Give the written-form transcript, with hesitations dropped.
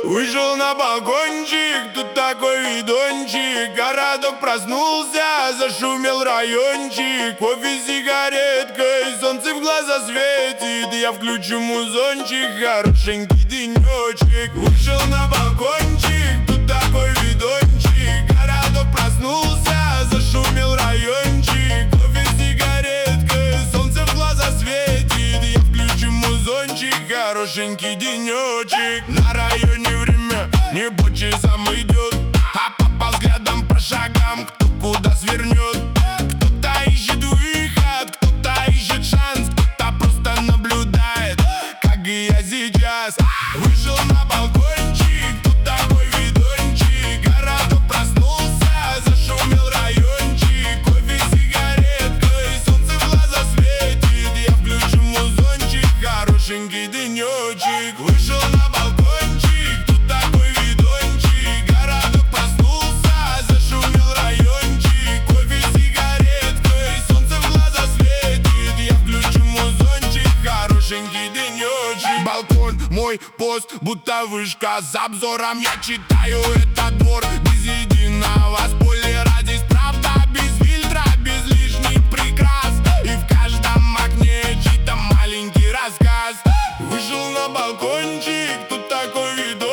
Вышел на балкончик, тут такой видончик. Городок проснулся, зашумел райончик. Кофе с сигареткой, солнце в глаза светит. Я включу музончик, хорошенький денечек. Вышел на балкончик, тут такой видончик. Городок проснулся, зашумел райончик. Кофе с сигареткой, солнце в глаза светит. Я включу музончик, хорошенький денечек. На районе время не по часам идет, а по взглядам, по шагам, кто куда свернет. Кто-то ищет выход, кто-то ищет шанс, кто-то просто наблюдает, как и я сейчас. Вышел на балкончик, тут такой видончик. Городок проснулся, зашумел райончик. Кофе с сигареткой, солнце в глаза светит. Я включу музончик, хорошенький денечек. Вышел на балкончик, тут такой видончик. Городок проснулся, зашумел райончик. Кофе с сигареткой, солнце в глаза светит. Я включу музончик, хорошенький денечек. Балкон мой пост, будто вышка с обзором. Я читаю этот двор без единого спойлера. Здесь правда без фильтра, без лишних прикрас. И в каждом окне чей-то маленький рассказ. Вышел на балкончик, тут такой видок.